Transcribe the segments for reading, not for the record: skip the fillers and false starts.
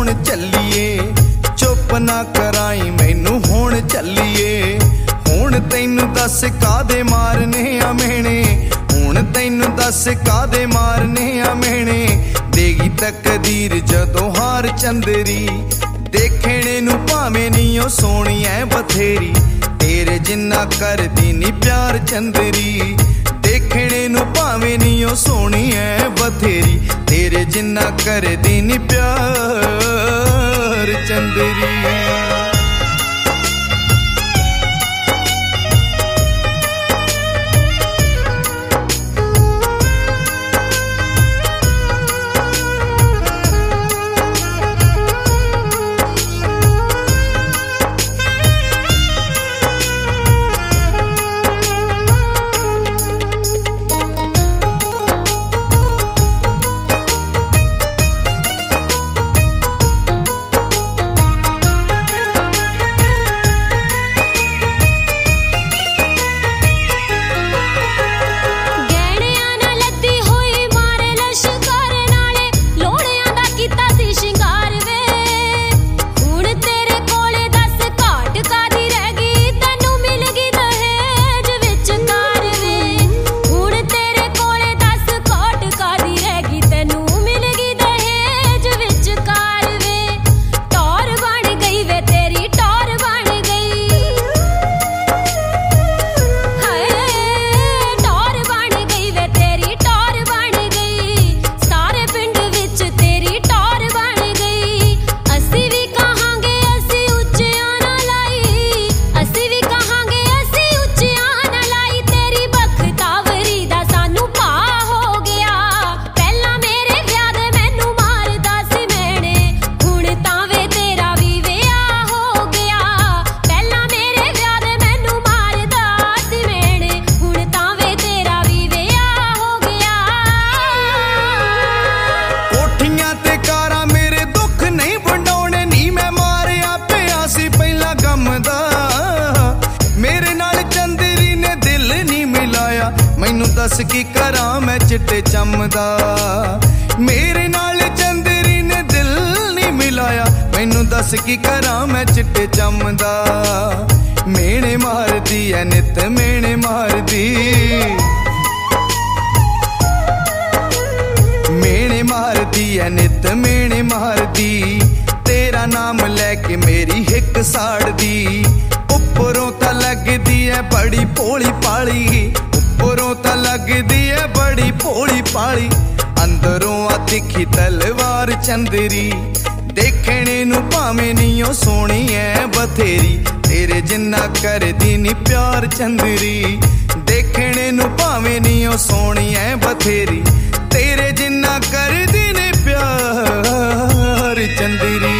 होण चलिए चुप ना कराई मैनू होण चलिए हुण तैनू दस कादे मारने आ मेहणे हुण तैनू दस कादे मारने आ मेहणे देगी तकदीर जदों हार चंदरी देखने नू भावें नी ओ सोहणी ऐ बथेरी तेरे जिन्ना करदी नी प्यार चंदरी देखने नू भावें नी ओ सोहणी ऐ बथेरी तेरे जिन्ना करदी नी प्यार चंदरी। दस की करा मैं चिट्टे चमदा मेरे नाल चंदरी ने दिल नहीं मिलाया मैनू दस की करा मैं चिट्टे चमदा मेने मार दी है नित मेने मार दी मेने मार दी है नित मेने मार दी तेरा नाम लैके मेरी हिक साड़ दी उपरों ता लगदी है बड़ी भोली पाली उपरों ता लगदी है बड़ी भोली पाली अंदरों आ तिखी तलवार चंदरी देखने नू भावें नी ओ सोहणी ऐ बथेरी तेरे जिन्ना करदी नी प्यार चंदरी देखने नू भावें नी ओ सोहणी ऐ बथेरी तेरे जिन्ना करदी नी प्यार चंदरी।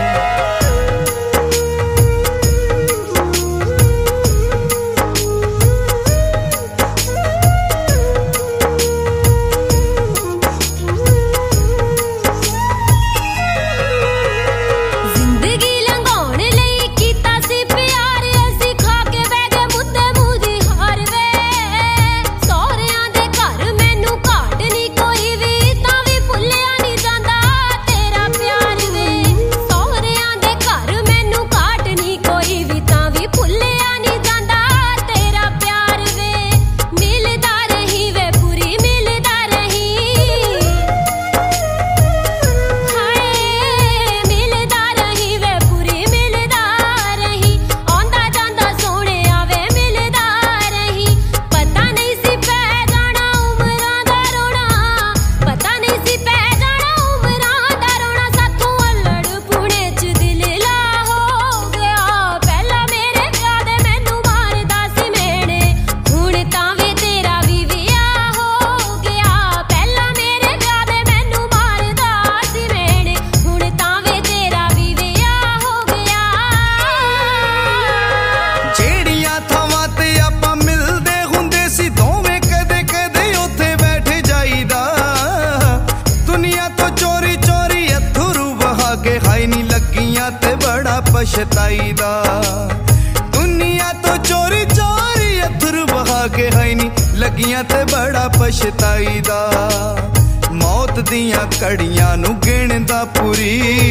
पछताईदा दुनिया तो चोरी चोरी अथरू बहा के है नी लगियां ते बड़ा पछताईदा मौत दियां घड़ियां नू गिणदा पूरी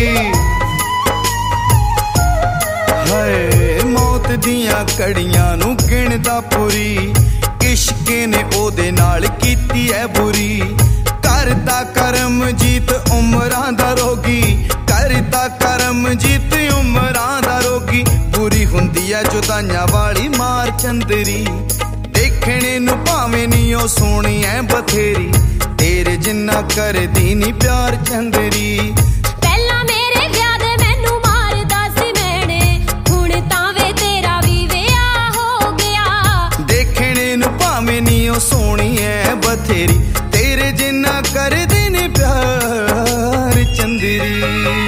हाय मौत दियां घड़ियां नू गिणदा पूरी इश्क ने ओदे नाल कीती है बुरी करता करम जीत उमरां दा रोगी करता करम जीत उमरां दा रोगी बुरी हुंदी है जुदाइयां वाली मार चंदरी देखने नू भावें नी ओ सोहणी है बथेरी तेरे जिन्ना करदी नी प्यार चंदरी पहला मेरे ब्याह दे मैनू मारदा सी मैणे हुण तां वे तेरा वी विआह हो गया देखने नू भावें नी ओ सोहणी है बथेरी तेरे जिन्ना करदी नी प्यार चंदरी।